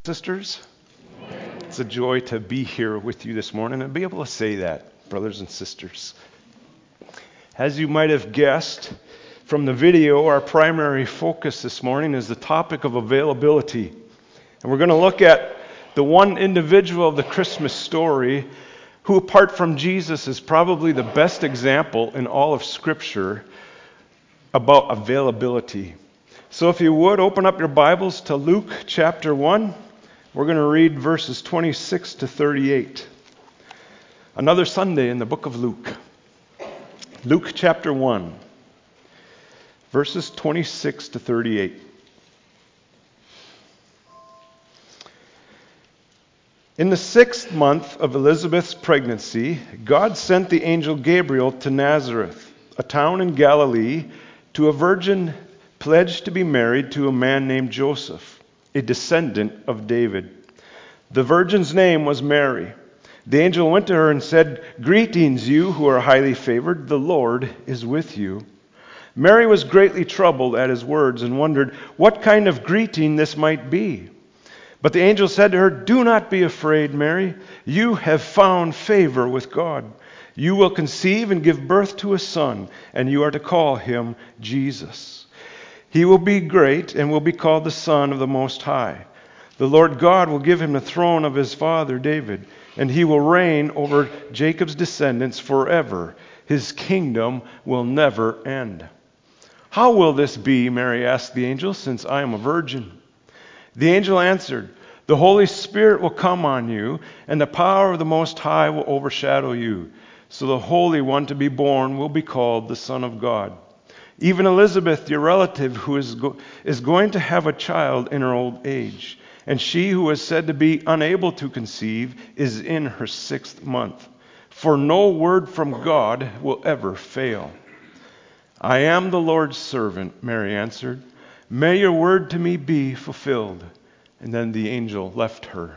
sisters. It's a joy to be here with you this morning and be able to say that, brothers and sisters. As you might have guessed from the video, our primary focus this morning is the topic of availability. And we're going to look at the one individual of the Christmas story who, apart from Jesus, is probably the best example in all of Scripture about availability. So if you would, open up your Bibles to Luke chapter 1. We're going to read verses 26 to 38. Another Sunday in the book of Luke. Luke chapter 1, verses 26 to 38. In the 6th month of Elizabeth's pregnancy, God sent the angel Gabriel to Nazareth, a town in Galilee, to a virgin pledged to be married to a man named Joseph, a descendant of David. The virgin's name was Mary. The angel went to her and said, "Greetings, you who are highly favored. The Lord is with you." Mary was greatly troubled at his words and wondered what kind of greeting this might be. But the angel said to her, "Do not be afraid, Mary. You have found favor with God. You will conceive and give birth to a son, and you are to call him Jesus. He will be great and will be called the Son of the Most High. The Lord God will give him the throne of his father David, and he will reign over Jacob's descendants forever. His kingdom will never end." "How will this be," Mary asked the angel, "since I am a virgin?" The angel answered, "The Holy Spirit will come on you, and the power of the Most High will overshadow you. So the Holy One to be born will be called the Son of God. Even Elizabeth, your relative, who is going to have a child in her old age, and she who was said to be unable to conceive is in her 6th month. For no word from God will ever fail." "I am the Lord's servant," Mary answered. "May your word to me be fulfilled." And then the angel left her.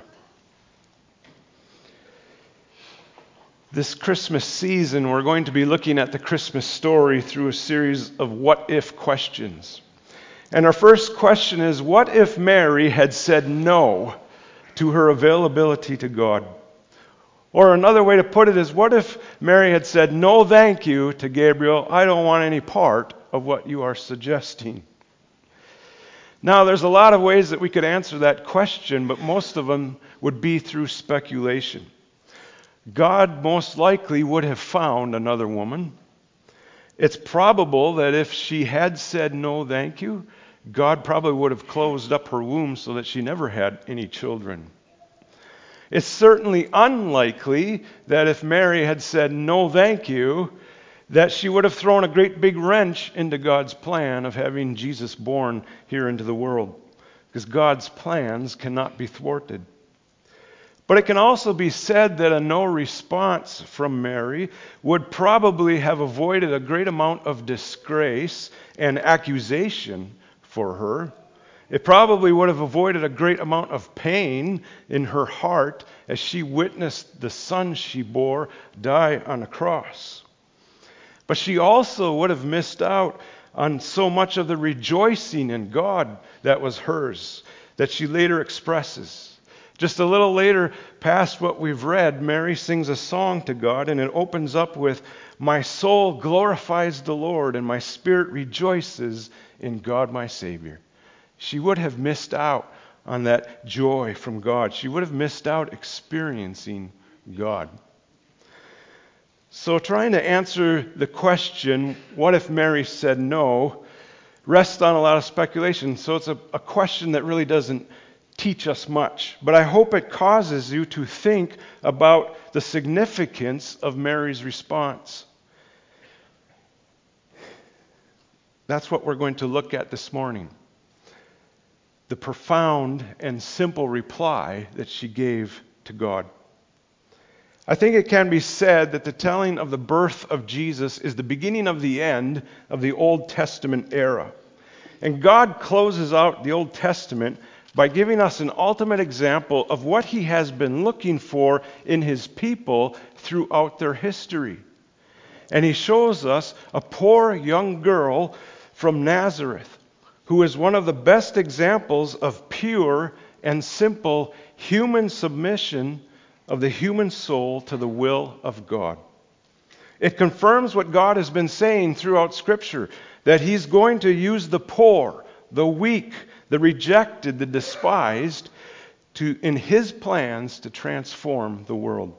This Christmas season, we're going to be looking at the Christmas story through a series of what-if questions. And our first question is, what if Mary had said no to her availability to God? Or another way to put it is, what if Mary had said, "No, thank you," to Gabriel? "I don't want any part of what you are suggesting." Now, there's a lot of ways that we could answer that question, but most of them would be through speculation. God most likely would have found another woman. It's probable that if she had said no, thank you, God probably would have closed up her womb so that she never had any children. It's certainly unlikely that if Mary had said no, thank you, that she would have thrown a great big wrench into God's plan of having Jesus born here into the world, because God's plans cannot be thwarted. But it can also be said that a no response from Mary would probably have avoided a great amount of disgrace and accusation for her. It probably would have avoided a great amount of pain in her heart as she witnessed the son she bore die on a cross. But she also would have missed out on so much of the rejoicing in God that was hers, that she later expresses. Just a little later, past what we've read, Mary sings a song to God, and it opens up with, "My soul glorifies the Lord, and my spirit rejoices in God my Savior." She would have missed out on that joy from God. She would have missed out experiencing God. So trying to answer the question, what if Mary said no, rests on a lot of speculation. So it's a question that really doesn't teach us much. But I hope it causes you to think about the significance of Mary's response. That's what we're going to look at this morning. The profound and simple reply that she gave to God. I think it can be said that the telling of the birth of Jesus is the beginning of the end of the Old Testament era. And God closes out the Old Testament by giving us an ultimate example of what he has been looking for in his people throughout their history. And he shows us a poor young girl from Nazareth who is one of the best examples of pure and simple human submission of the human soul to the will of God. It confirms what God has been saying throughout Scripture, that He's going to use the poor, the weak, the rejected, the despised, in His plans to transform the world.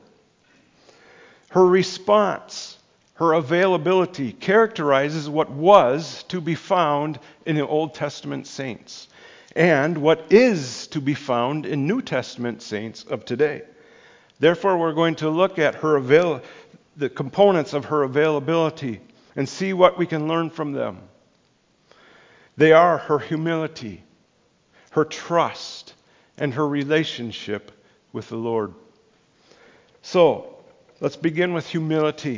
Her response, her availability, characterizes what was to be found in the Old Testament saints and what is to be found in New Testament saints of today. Therefore, we're going to look at the components of her availability and see what we can learn from them. They are her humility, her trust, and her relationship with the Lord. So, let's begin with humility.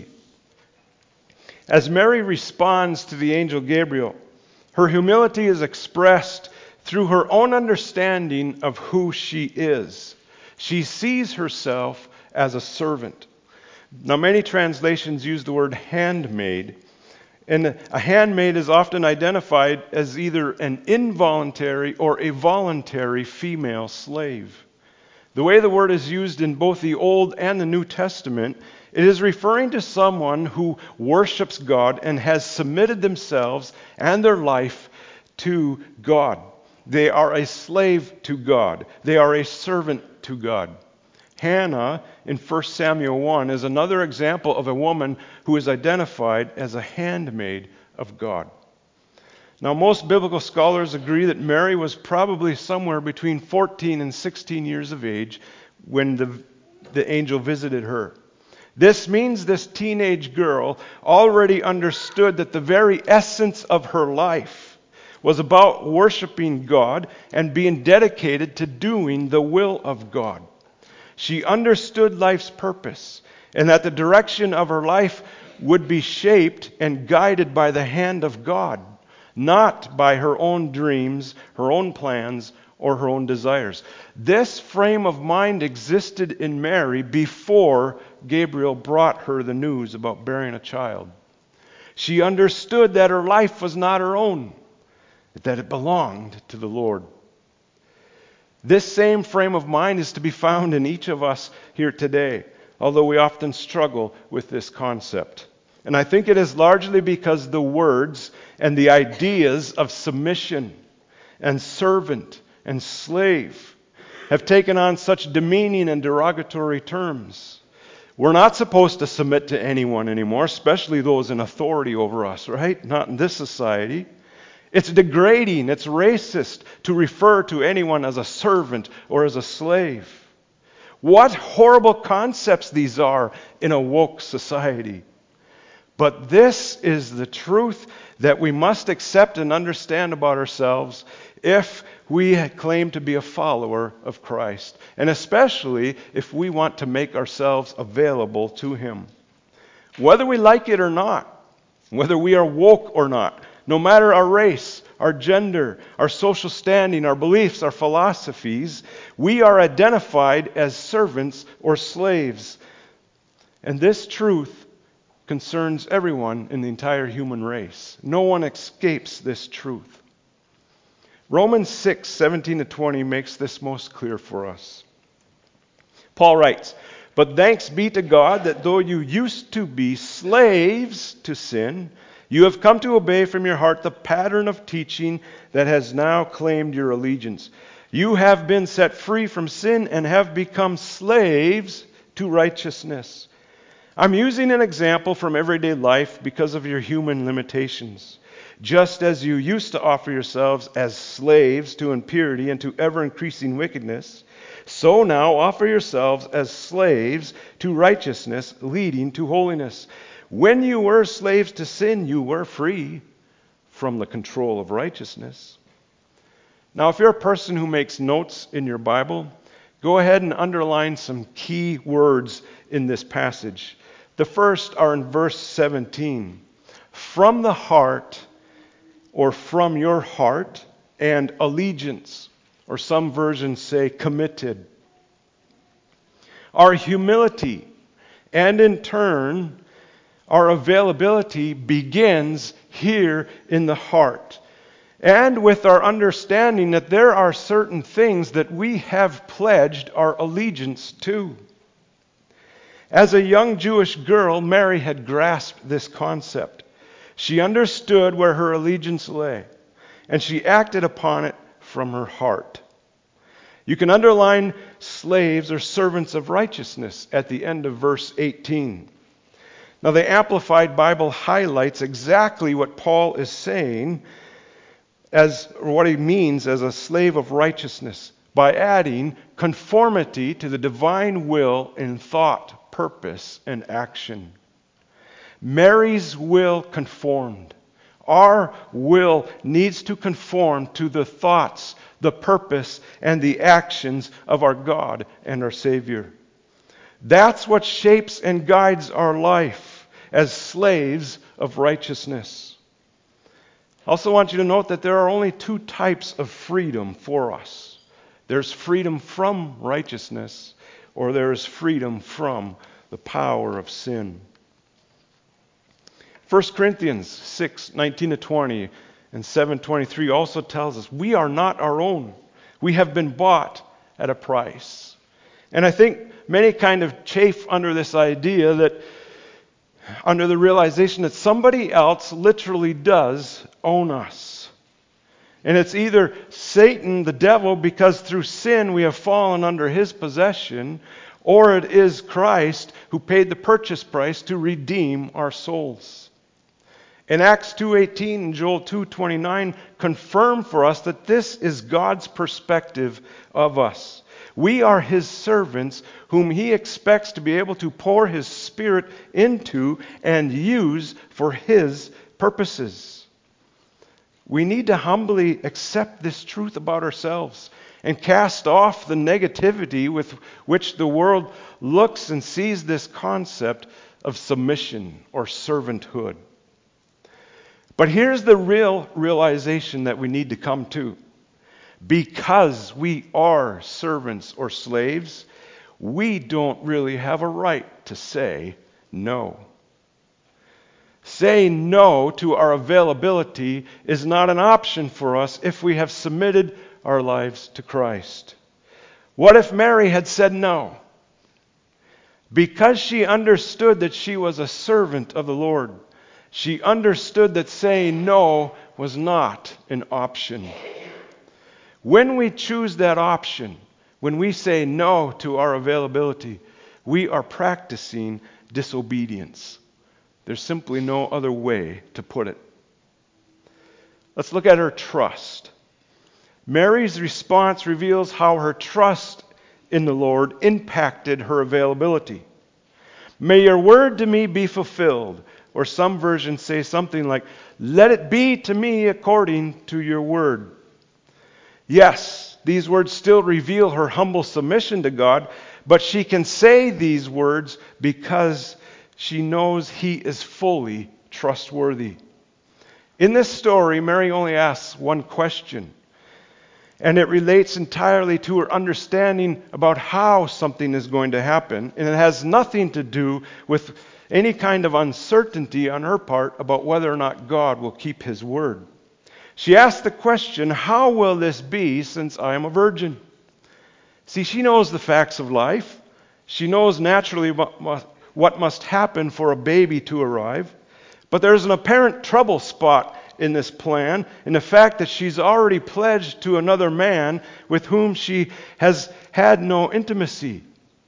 As Mary responds to the angel Gabriel, her humility is expressed through her own understanding of who she is. She sees herself as a servant. Now, many translations use the word handmaid, and a handmaid is often identified as either an involuntary or a voluntary female slave. The way the word is used in both the Old and the New Testament, it is referring to someone who worships God and has submitted themselves and their life to God. They are a slave to God. They are a servant to God. Hannah in 1 Samuel 1 is another example of a woman who is identified as a handmaid of God. Now, most biblical scholars agree that Mary was probably somewhere between 14 and 16 years of age when the angel visited her. This means this teenage girl already understood that the very essence of her life was about worshiping God and being dedicated to doing the will of God. She understood life's purpose and that the direction of her life would be shaped and guided by the hand of God, not by her own dreams, her own plans, or her own desires. This frame of mind existed in Mary before Gabriel brought her the news about bearing a child. She understood that her life was not her own, that it belonged to the Lord. This same frame of mind is to be found in each of us here today, although we often struggle with this concept. And I think it is largely because the words and the ideas of submission and servant and slave have taken on such demeaning and derogatory terms. We're not supposed to submit to anyone anymore, especially those in authority over us, right? Not in this society. It's degrading, it's racist to refer to anyone as a servant or as a slave. What horrible concepts these are in a woke society. But this is the truth that we must accept and understand about ourselves if we claim to be a follower of Christ, and especially if we want to make ourselves available to Him. Whether we like it or not, whether we are woke or not, no matter our race, our gender, our social standing, our beliefs, our philosophies, we are identified as servants or slaves. And this truth concerns everyone in the entire human race. No one escapes this truth. Romans 6:17-20 makes this most clear for us. Paul writes, "But thanks be to God that though you used to be slaves to sin, you have come to obey from your heart the pattern of teaching that has now claimed your allegiance. You have been set free from sin and have become slaves to righteousness." I'm using an example from everyday life because of your human limitations. Just as you used to offer yourselves as slaves to impurity and to ever-increasing wickedness, so now offer yourselves as slaves to righteousness, leading to holiness. When you were slaves to sin, you were free from the control of righteousness. Now, if you're a person who makes notes in your Bible, go ahead and underline some key words in this passage. The first are in verse 17. From the heart, or from your heart, and allegiance, or some versions say committed. Our humility, and in turn, our availability begins here in the heart. and with our understanding that there are certain things that we have pledged our allegiance to. As a young Jewish girl, Mary had grasped this concept. She understood where her allegiance lay, and she acted upon it from her heart. You can underline slaves or servants of righteousness at the end of verse 18. Now, the Amplified Bible highlights exactly what Paul is saying or what he means as a slave of righteousness by adding conformity to the divine will in thought, purpose, and action. Mary's will conformed. Our will needs to conform to the thoughts, the purpose, and the actions of our God and our Savior. That's what shapes and guides our life as slaves of righteousness. I also want you to note that there are only two types of freedom for us. There's freedom from righteousness, or there is freedom from the power of sin. 1 Corinthians 6:19-20 and 7:23 also tells us we are not our own. We have been bought at a price. And I think many kind of chafe under this idea that, under the realization that somebody else literally does own us. And it's either Satan, the devil, because through sin we have fallen under his possession, or it is Christ who paid the purchase price to redeem our souls. In Acts 2:18 and Joel 2:29 confirm for us that this is God's perspective of us. We are his servants whom he expects to be able to pour his Spirit into and use for his purposes. We need to humbly accept this truth about ourselves and cast off the negativity with which the world looks and sees this concept of submission or servanthood. But here's the real realization that we need to come to. Because we are servants or slaves, we don't really have a right to say no. Saying no to our availability is not an option for us if we have submitted our lives to Christ. What if Mary had said no? Because she understood that she was a servant of the Lord, she understood that saying no was not an option. When we choose that option, when we say no to our availability, we are practicing disobedience. There's simply no other way to put it. Let's look at her trust. Mary's response reveals how her trust in the Lord impacted her availability. May your word to me be fulfilled. Or some versions say something like, let it be to me according to your word. Yes, these words still reveal her humble submission to God, but she can say these words because she knows he is fully trustworthy. In this story, Mary only asks one question, and it relates entirely to her understanding about how something is going to happen, and it has nothing to do with any kind of uncertainty on her part about whether or not God will keep his word. She asked the question, how will this be since I am a virgin? See, she knows the facts of life. She knows naturally what must happen for a baby to arrive. But there's an apparent trouble spot in this plan, in the fact that she's already pledged to another man with whom she has had no intimacy.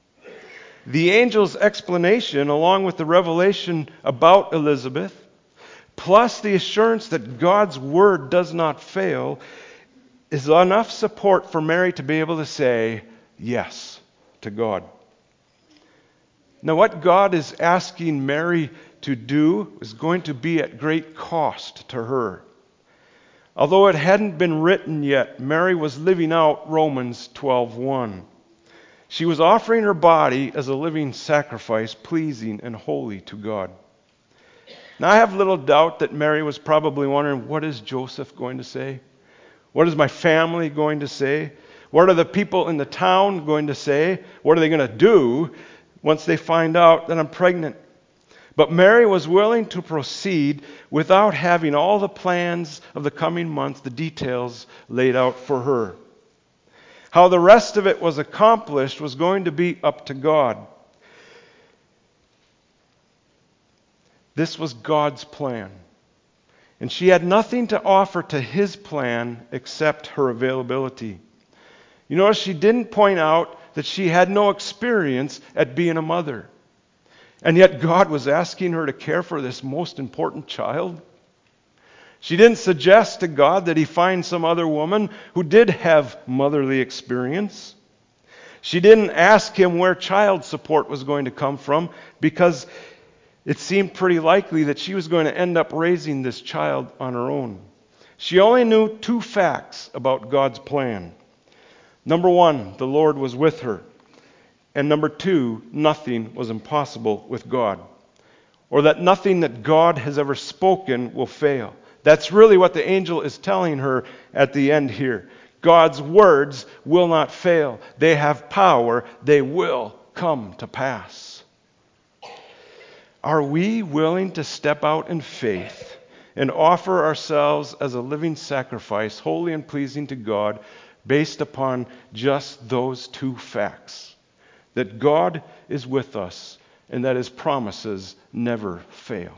The angel's explanation, along with the revelation about Elizabeth, plus the assurance that God's word does not fail, is enough support for Mary to be able to say yes to God. Now, what God is asking Mary to do is going to be at great cost to her. Although it hadn't been written yet, Mary was living out Romans 12:1. She was offering her body as a living sacrifice, pleasing and holy to God. Now, I have little doubt that Mary was probably wondering, what is Joseph going to say? What is my family going to say? What are the people in the town going to say? What are they going to do once they find out that I'm pregnant? But Mary was willing to proceed without having all the plans of the coming months, the details laid out for her. How the rest of it was accomplished was going to be up to God. This was God's plan. And she had nothing to offer to His plan except her availability. You notice she didn't point out that she had no experience at being a mother. And yet God was asking her to care for this most important child. She didn't suggest to God that He find some other woman who did have motherly experience. She didn't ask Him where child support was going to come from, because it seemed pretty likely that she was going to end up raising this child on her own. She only knew two facts about God's plan. Number one, the Lord was with her. And number two, nothing was impossible with God. Or that nothing that God has ever spoken will fail. That's really what the angel is telling her at the end here. God's words will not fail. They have power. They will come to pass. Are we willing to step out in faith and offer ourselves as a living sacrifice, holy and pleasing to God, based upon just those two facts? That God is with us and that His promises never fail.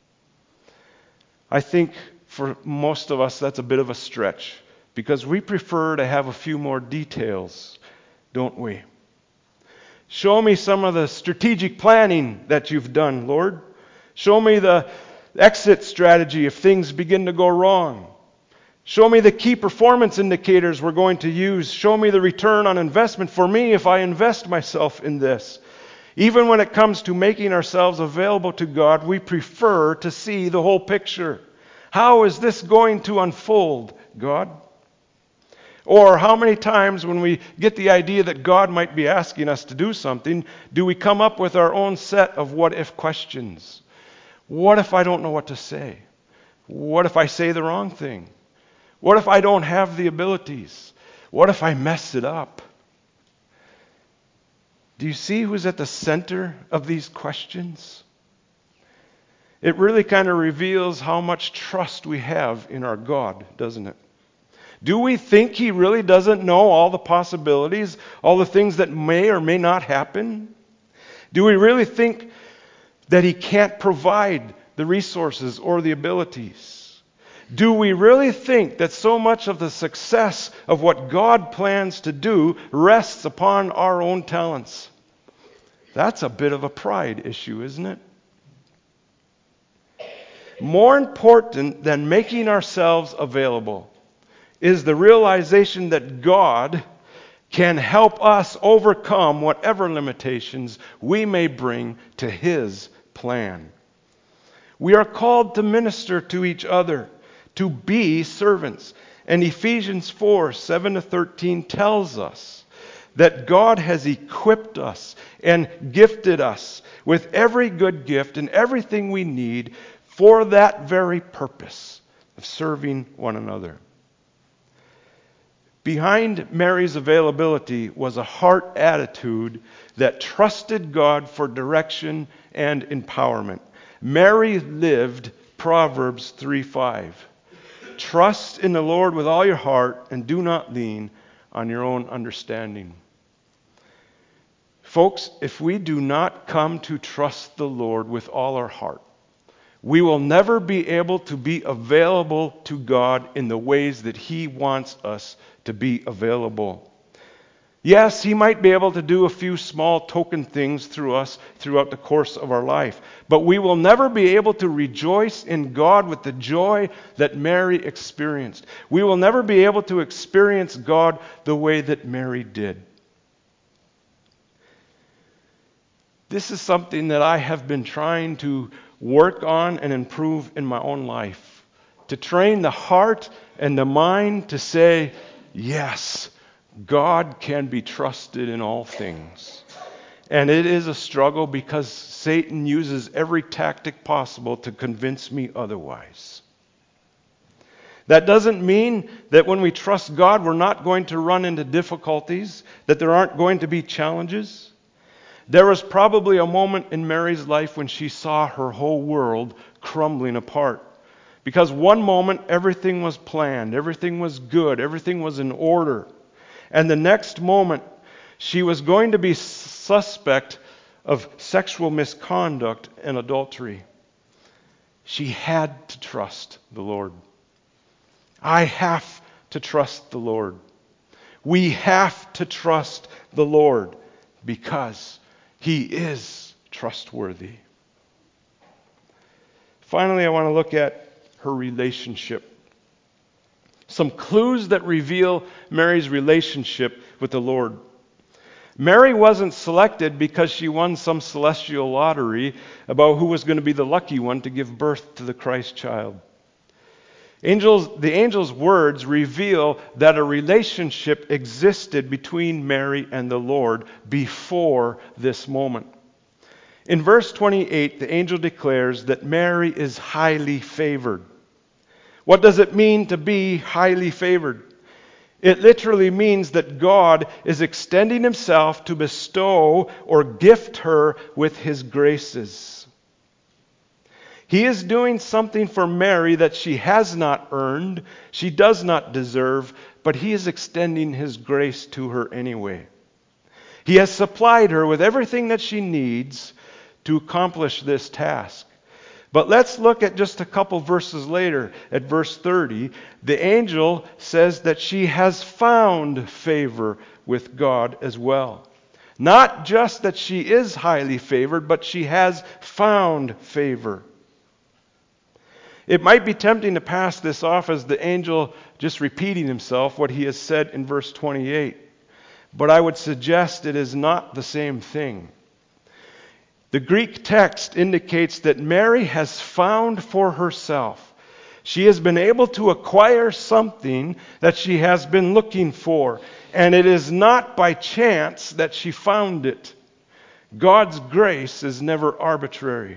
I think for most of us that's a bit of a stretch, because we prefer to have a few more details, don't we? Show me some of the strategic planning that you've done, Lord. Show me the exit strategy if things begin to go wrong. Show me the key performance indicators we're going to use. Show me the return on investment for me if I invest myself in this. Even when it comes to making ourselves available to God, we prefer to see the whole picture. How is this going to unfold, God? Or how many times when we get the idea that God might be asking us to do something, do we come up with our own set of what-if questions? What if I don't know what to say? What if I say the wrong thing? What if I don't have the abilities? What if I mess it up? Do you see who's at the center of these questions? It really kind of reveals how much trust we have in our God, doesn't it? Do we think He really doesn't know all the possibilities, all the things that may or may not happen? Do we really think that He can't provide the resources or the abilities? Do we really think that so much of the success of what God plans to do rests upon our own talents? That's a bit of a pride issue, isn't it? More important than making ourselves available is the realization that God can help us overcome whatever limitations we may bring to His plan. We are called to minister to each other, to be servants. And Ephesians 4:7-13 tells us that God has equipped us and gifted us with every good gift and everything we need for that very purpose of serving one another. Behind Mary's availability was a heart attitude that trusted God for direction and empowerment. Mary lived Proverbs 3:5. Trust in the Lord with all your heart and do not lean on your own understanding. Folks, if we do not come to trust the Lord with all our heart, we will never be able to be available to God in the ways that He wants us to be available. Yes, He might be able to do a few small token things through us throughout the course of our life, but we will never be able to rejoice in God with the joy that Mary experienced. We will never be able to experience God the way that Mary did. This is something that I have been trying to work on and improve in my own life. To train the heart and the mind to say, yes, God can be trusted in all things. And it is a struggle because Satan uses every tactic possible to convince me otherwise. That doesn't mean that when we trust God, we're not going to run into difficulties, that there aren't going to be challenges. There was probably a moment in Mary's life when she saw her whole world crumbling apart. Because one moment everything was planned, everything was good, everything was in order. And the next moment she was going to be suspect of sexual misconduct and adultery. She had to trust the Lord. I have to trust the Lord. We have to trust the Lord because He is trustworthy. Finally, I want to look at her relationship. Some clues that reveal Mary's relationship with the Lord. Mary wasn't selected because she won some celestial lottery about who was going to be the lucky one to give birth to the Christ child. The angel's words reveal that a relationship existed between Mary and the Lord before this moment. In verse 28, the angel declares that Mary is highly favored. What does it mean to be highly favored? It literally means that God is extending Himself to bestow or gift her with His graces. He is doing something for Mary that she has not earned, she does not deserve, but He is extending His grace to her anyway. He has supplied her with everything that she needs to accomplish this task. But let's look at just a couple verses later. At verse 30, the angel says that she has found favor with God as well. Not just that she is highly favored, but she has found favor. It might be tempting to pass this off as the angel just repeating himself, what he has said in verse 28. But I would suggest it is not the same thing. The Greek text indicates that Mary has found for herself. She has been able to acquire something that she has been looking for. And it is not by chance that she found it. God's grace is never arbitrary.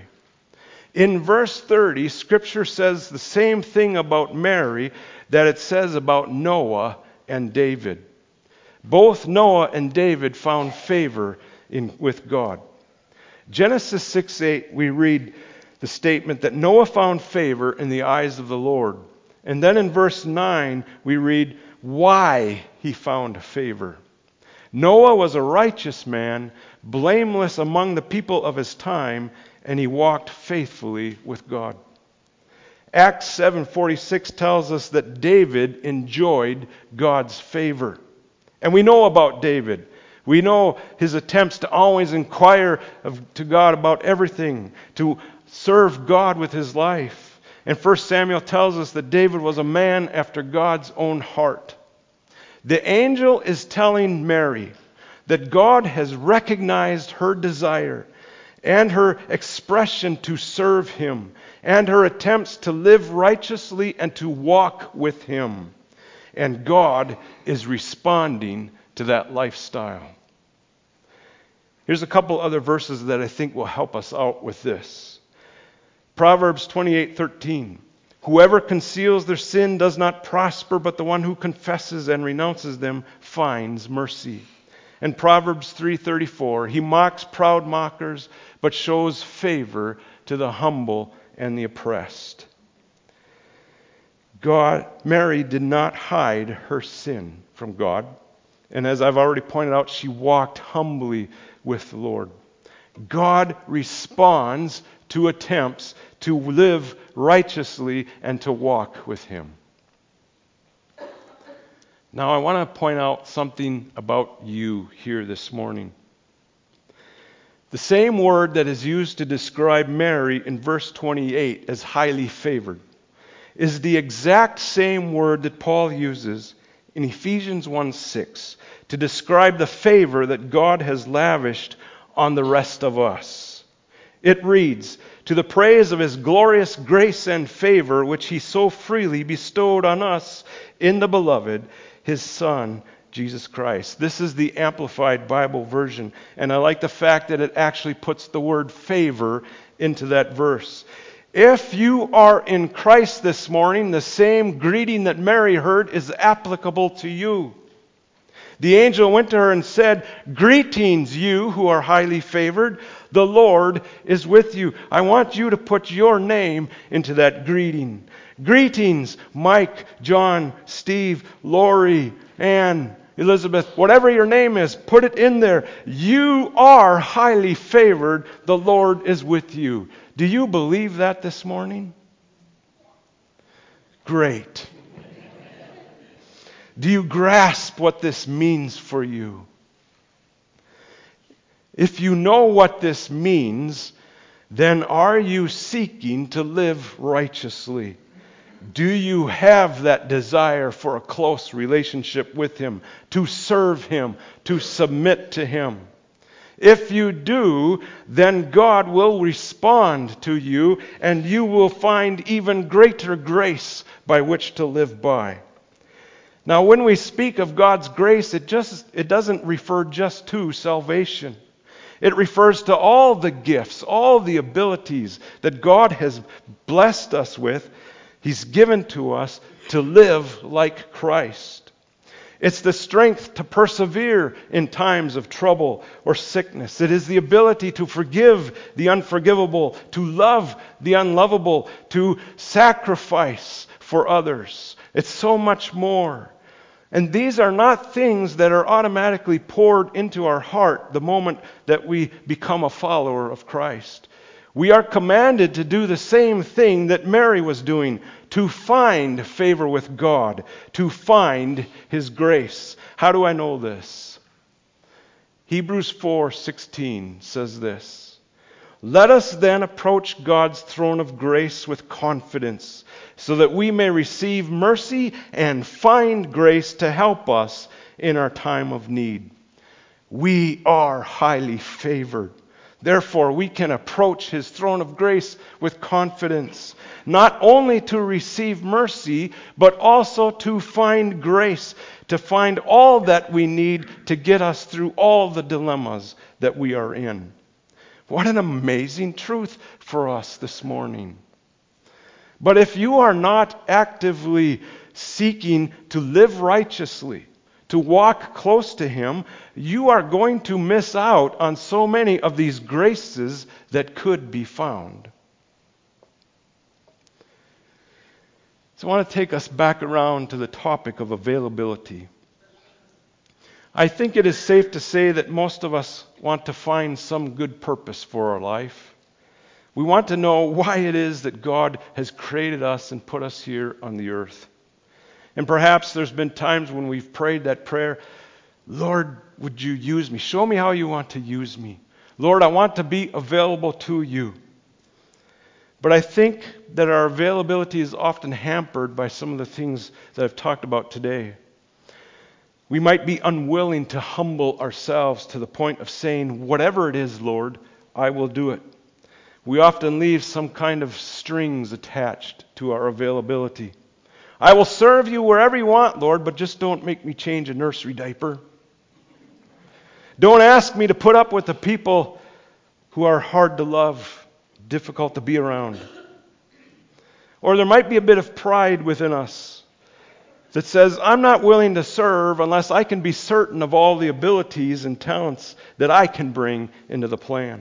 In verse 30, Scripture says the same thing about Mary that it says about Noah and David. Both Noah and David found favor with God. Genesis 6:8, we read the statement that Noah found favor in the eyes of the Lord. And then in verse 9, we read why he found favor. Noah was a righteous man, blameless among the people of his time, and he walked faithfully with God. Acts 7:46 tells us that David enjoyed God's favor. And we know about David. We know his attempts to always inquire to God about everything, to serve God with his life. And 1 Samuel tells us that David was a man after God's own heart. The angel is telling Mary that God has recognized her desire and her expression to serve Him and her attempts to live righteously and to walk with Him. And God is responding to that lifestyle. Here's a couple other verses that I think will help us out with this. Proverbs 28:13. Whoever conceals their sin does not prosper, but the one who confesses and renounces them finds mercy. And Proverbs 3:34. He mocks proud mockers, but shows favor to the humble and the oppressed. Mary did not hide her sin from God. And as I've already pointed out, she walked humbly with the Lord. God responds to attempts to live righteously and to walk with Him. Now I want to point out something about you here this morning. The same word that is used to describe Mary in verse 28 as highly favored is the exact same word that Paul uses in Ephesians 1:6 to describe the favor that God has lavished on the rest of us. It reads, "To the praise of His glorious grace and favor, which He so freely bestowed on us in the Beloved, His Son, Jesus Christ." This is the Amplified Bible version, and I like the fact that it actually puts the word favor into that verse. If you are in Christ this morning, the same greeting that Mary heard is applicable to you. The angel went to her and said, "Greetings, you who are highly favored. The Lord is with you." I want you to put your name into that greeting. Greetings, Mike, John, Steve, Lori, Ann, Elizabeth, whatever your name is, put it in there. You are highly favored. The Lord is with you. Do you believe that this morning? Great. Do you grasp what this means for you? If you know what this means, then are you seeking to live righteously? Do you have that desire for a close relationship with Him, to serve Him, to submit to Him? If you do, then God will respond to you, and you will find even greater grace by which to live by. Now, when we speak of God's grace, it doesn't refer just to salvation. It refers to all the gifts, all the abilities that God has blessed us with. He's given to us to live like Christ. It's the strength to persevere in times of trouble or sickness. It is the ability to forgive the unforgivable, to love the unlovable, to sacrifice for others. It's so much more. And these are not things that are automatically poured into our heart the moment that we become a follower of Christ. We are commanded to do the same thing that Mary was doing, to find favor with God, to find His grace. How do I know this? Hebrews 4:16 says this: "Let us then approach God's throne of grace with confidence, so that we may receive mercy and find grace to help us in our time of need." We are highly favored. Therefore, we can approach His throne of grace with confidence, not only to receive mercy, but also to find grace, to find all that we need to get us through all the dilemmas that we are in. What an amazing truth for us this morning. But if you are not actively seeking to live righteously, to walk close to Him, you are going to miss out on so many of these graces that could be found. So I want to take us back around to the topic of availability. I think it is safe to say that most of us want to find some good purpose for our life. We want to know why it is that God has created us and put us here on the earth. And perhaps there's been times when we've prayed that prayer, "Lord, would you use me? Show me how you want to use me. Lord, I want to be available to you." But I think that our availability is often hampered by some of the things that I've talked about today. We might be unwilling to humble ourselves to the point of saying, "Whatever it is, Lord, I will do it." We often leave some kind of strings attached to our availability. "I will serve you wherever you want, Lord, but just don't make me change a nursery diaper. Don't ask me to put up with the people who are hard to love, difficult to be around." Or there might be a bit of pride within us that says, "I'm not willing to serve unless I can be certain of all the abilities and talents that I can bring into the plan."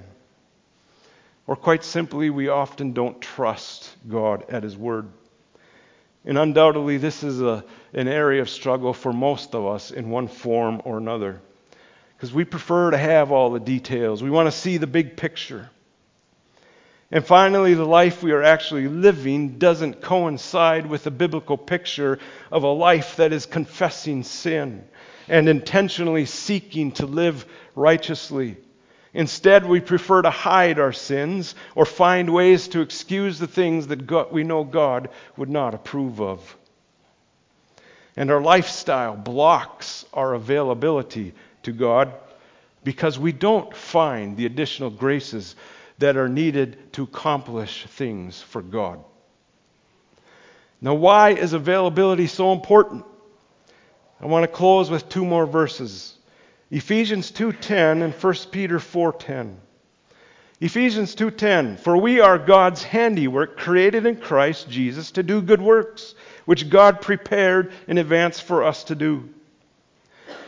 Or quite simply, we often don't trust God at His word. And undoubtedly, this is an area of struggle for most of us in one form or another. Because we prefer to have all the details. We want to see the big picture. And finally, the life we are actually living doesn't coincide with the biblical picture of a life that is confessing sin and intentionally seeking to live righteously. Instead, we prefer to hide our sins or find ways to excuse the things that we know God would not approve of. And our lifestyle blocks our availability to God because we don't find the additional graces that are needed to accomplish things for God. Now, why is availability so important? I want to close with two more verses. Ephesians 2:10 and 1 Peter 4:10. Ephesians 2:10, "For we are God's handiwork, created in Christ Jesus to do good works, which God prepared in advance for us to do."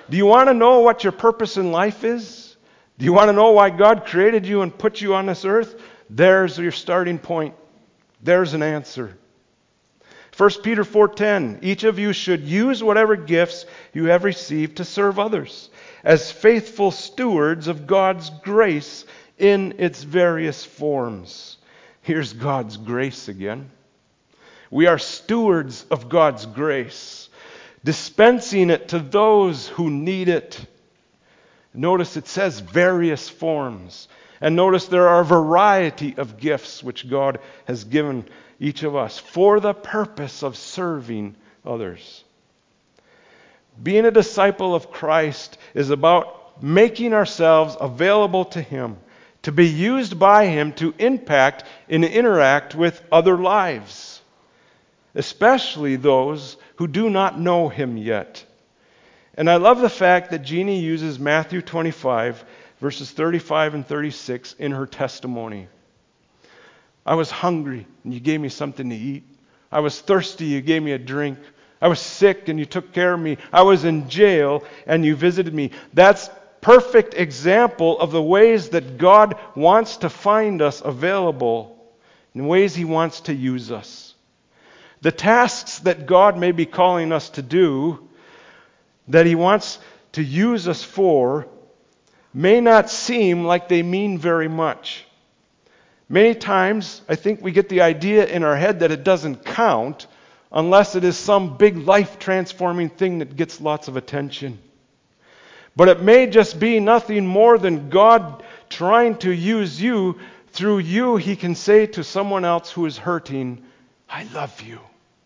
Do you want to know what your purpose in life is? Do you want to know why God created you and put you on this earth? There's your starting point. There's an answer. 1 Peter 4:10, each of you should use whatever gifts you have received to serve others as faithful stewards of God's grace in its various forms. Here's God's grace again. We are stewards of God's grace, dispensing it to those who need it. Notice it says various forms. And notice there are a variety of gifts which God has given each of us for the purpose of serving others. Being a disciple of Christ is about making ourselves available to Him, to be used by Him to impact and interact with other lives, especially those who do not know Him yet. And I love the fact that Jeannie uses Matthew 25, verses 35 and 36 in her testimony. I was hungry, and you gave me something to eat. I was thirsty, you gave me a drink. I was sick, and you took care of me. I was in jail, and you visited me. That's perfect example of the ways that God wants to find us available, in ways He wants to use us. The tasks that God may be calling us to do, that He wants to use us for, may not seem like they mean very much. Many times, I think we get the idea in our head that it doesn't count unless it is some big life-transforming thing that gets lots of attention. But it may just be nothing more than God trying to use you. Through you, He can say to someone else who is hurting, I love you.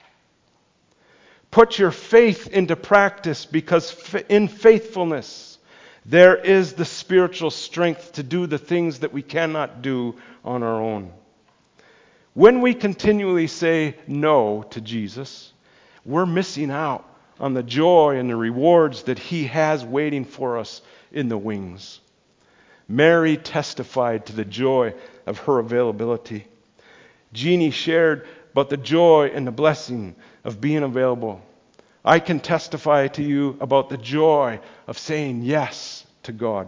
Put your faith into practice, because in faithfulness, there is the spiritual strength to do the things that we cannot do on our own. When we continually say no to Jesus, we're missing out on the joy and the rewards that He has waiting for us in the wings. Mary testified to the joy of her availability. Jeannie shared about the joy and the blessing of being available. I can testify to you about the joy of saying yes to God.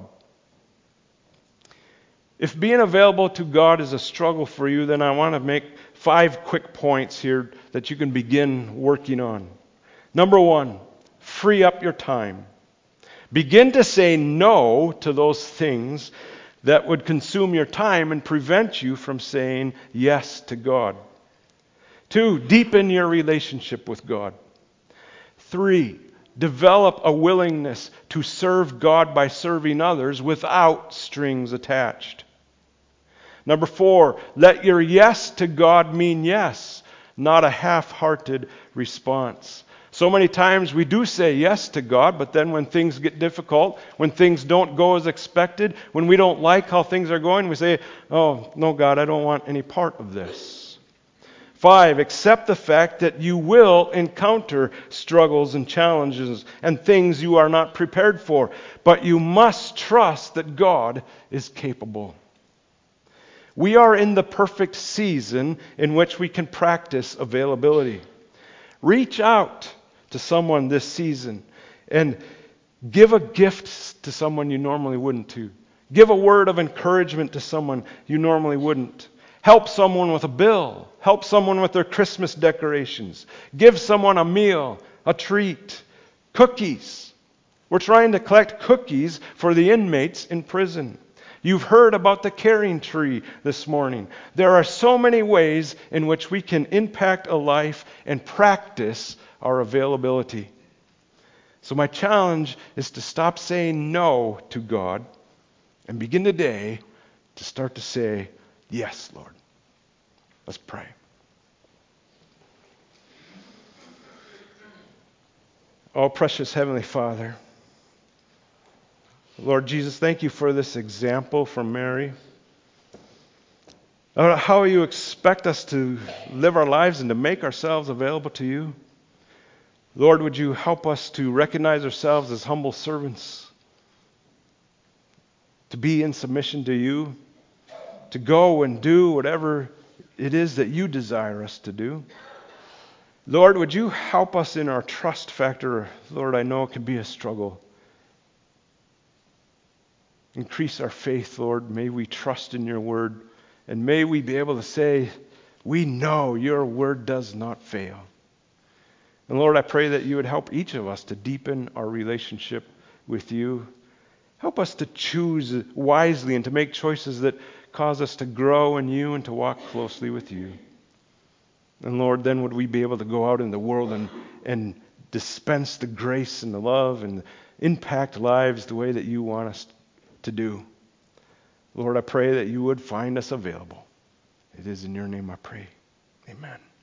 If being available to God is a struggle for you, then I want to make 5 quick points here that you can begin working on. Number 1, free up your time. Begin to say no to those things that would consume your time and prevent you from saying yes to God. 2, deepen your relationship with God. 3, develop a willingness to serve God by serving others without strings attached. Number 4, let your yes to God mean yes, not a half-hearted response. So many times we do say yes to God, but then when things get difficult, when things don't go as expected, when we don't like how things are going, we say, oh, no, God, I don't want any part of this. 5, accept the fact that you will encounter struggles and challenges and things you are not prepared for, but you must trust that God is capable. We are in the perfect season in which we can practice availability. Reach out to someone this season and give a gift to someone you normally wouldn't to. Give a word of encouragement to someone you normally wouldn't. Help someone with a bill. Help someone with their Christmas decorations. Give someone a meal, a treat, cookies. We're trying to collect cookies for the inmates in prison. You've heard about the caring tree this morning. There are so many ways in which we can impact a life and practice our availability. So my challenge is to stop saying no to God and begin today to start to say, yes, Lord. Let's pray. Oh, precious Heavenly Father, Lord Jesus, thank you for this example from Mary. Lord, how you expect us to live our lives and to make ourselves available to you. Lord, would you help us to recognize ourselves as humble servants, to be in submission to you, to go and do whatever it is that you desire us to do. Lord, would you help us in our trust factor? Lord, I know it can be a struggle. Increase our faith, Lord. May we trust in your word. And may we be able to say, we know your word does not fail. And Lord, I pray that you would help each of us to deepen our relationship with you. Help us to choose wisely and to make choices that cause us to grow in you and to walk closely with you. And Lord, then would we be able to go out in the world and dispense the grace and the love and impact lives the way that you want us to do. Lord, I pray that you would find us available. It is in your name I pray. Amen.